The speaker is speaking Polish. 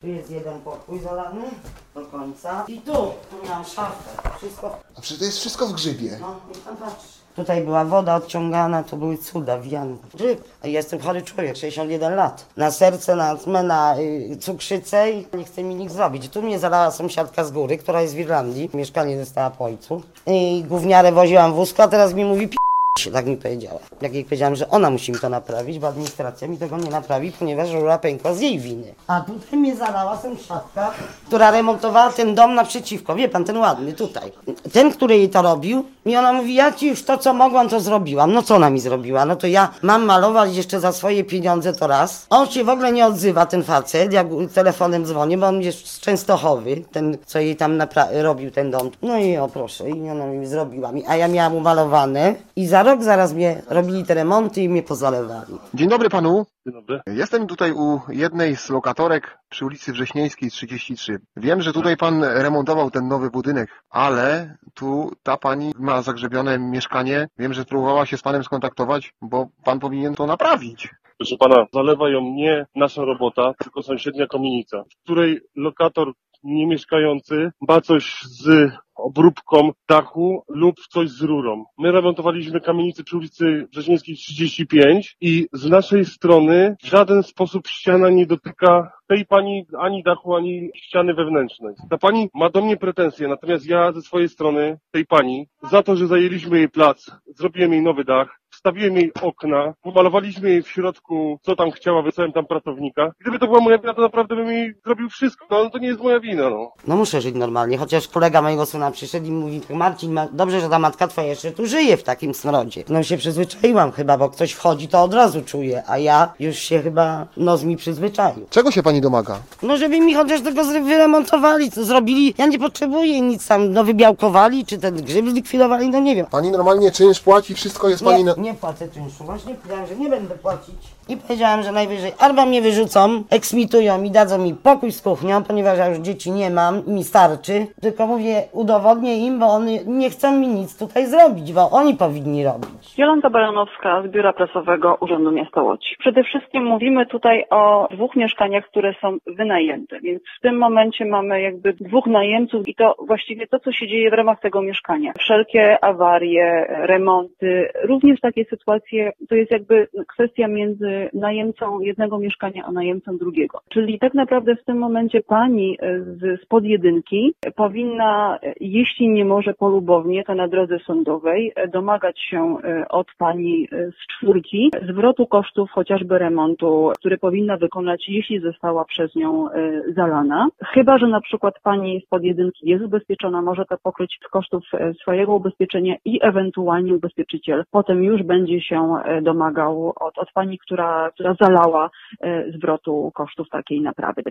Tu jest jeden pokój zalany do końca. I tu miałam szafę. Wszystko. A przecież to jest wszystko w grzybie. No, niech pan patrzy. Tutaj była woda odciągana, to były cuda, wian. Grzyb. Jestem chory człowiek, 61 lat. Na serce, na astmę, na cukrzycę i nie chce mi nic zrobić. Tu mnie zalała sąsiadka z góry, która jest w Irlandii. Mieszkanie dostała po ojcu. I gówniarę woziłam w wózku, a teraz mi mówi tak mi powiedziała. Jak jej powiedziałam, że ona musi mi to naprawić, bo administracja mi tego nie naprawi, ponieważ rura pękła z jej winy. A tutaj mnie zalała sąsiadka, która remontowała ten dom naprzeciwko. Wie pan, ten ładny tutaj. Ten, który jej to robił, i ona mówi, ja ci już to, co mogłam, to zrobiłam. No co ona mi zrobiła? No to ja mam malować jeszcze za swoje pieniądze, to raz. On się w ogóle nie odzywa, ten facet, jak telefonem dzwonię, bo on jest z Częstochowy, ten, co jej tam robił ten dom. No i o proszę, i ona mi zrobiła. A ja miałam umalowane i za rok zaraz mnie robili te remonty i mnie pozalewali. Dzień dobry panu. Dzień dobry. Jestem tutaj u jednej z lokatorek przy ulicy Wrześnieńskiej 33. Wiem, że tutaj pan remontował ten nowy budynek, ale tu ta pani ma zagrzebione mieszkanie. Wiem, że próbowała się z panem skontaktować, bo pan powinien to naprawić. Proszę pana, zalewa ją nie nasza robota, tylko sąsiednia kamienica, w której lokator niemieszkający ma coś z obróbką dachu lub coś z rurą. My remontowaliśmy kamienicę przy ulicy Wrześnieńskiej 35 i z naszej strony w żaden sposób ściana nie dotyka tej pani ani dachu, ani ściany wewnętrznej. Ta pani ma do mnie pretensje, natomiast ja ze swojej strony tej pani za to, że zajęliśmy jej plac, zrobiłem jej nowy dach, wstawiłem jej okna, pomalowaliśmy jej w środku, co tam chciała, wysłałem tam pracownika. Gdyby to była moja wina, to naprawdę bym jej zrobił wszystko, no to nie jest moja wina, no. No muszę żyć normalnie, chociaż kolega mojego syna przyszedł i mówi, Marcin, dobrze, że ta matka twoja jeszcze tu żyje w takim smrodzie. No się przyzwyczaiłam chyba, bo ktoś wchodzi, to od razu czuje, a ja już się chyba, nos mi przyzwyczaił. Czego się pani domaga? No żeby mi chociaż tego wyremontowali, co zrobili, ja nie potrzebuję nic tam, no wybiałkowali, czy ten grzyb zlikwidowali, no nie wiem. Pani normalnie czynsz płaci, wszystko jest pani na... Nie płacę czynszu, właśnie powiedziałem, że nie będę płacić. I powiedziałem, że najwyżej albo mnie wyrzucą, eksmitują i dadzą mi pokój z kuchnią, ponieważ ja już dzieci nie mam i mi starczy. Tylko mówię, udowodnię im, bo oni nie chcą mi nic tutaj zrobić, bo oni powinni robić. Jolanta Baranowska z Biura Prasowego Urzędu Miasta Łodzi. Przede wszystkim mówimy tutaj o dwóch mieszkaniach, które są wynajęte, więc w tym momencie mamy jakby dwóch najemców i to właściwie to, co się dzieje w ramach tego mieszkania. Wszelkie awarie, remonty, również takie sytuacje, to jest jakby kwestia między najemcą jednego mieszkania a najemcą drugiego. Czyli tak naprawdę w tym momencie pani spod jedynki powinna, jeśli nie może polubownie, to na drodze sądowej, domagać się od pani z czwórki zwrotu kosztów chociażby remontu, który powinna wykonać, jeśli została przez nią zalana. Chyba że na przykład pani spod jedynki jest ubezpieczona, może to pokryć z kosztów swojego ubezpieczenia i ewentualnie ubezpieczyciel potem już będzie się domagał od pani, która zalała, zwrotu kosztów takiej naprawy.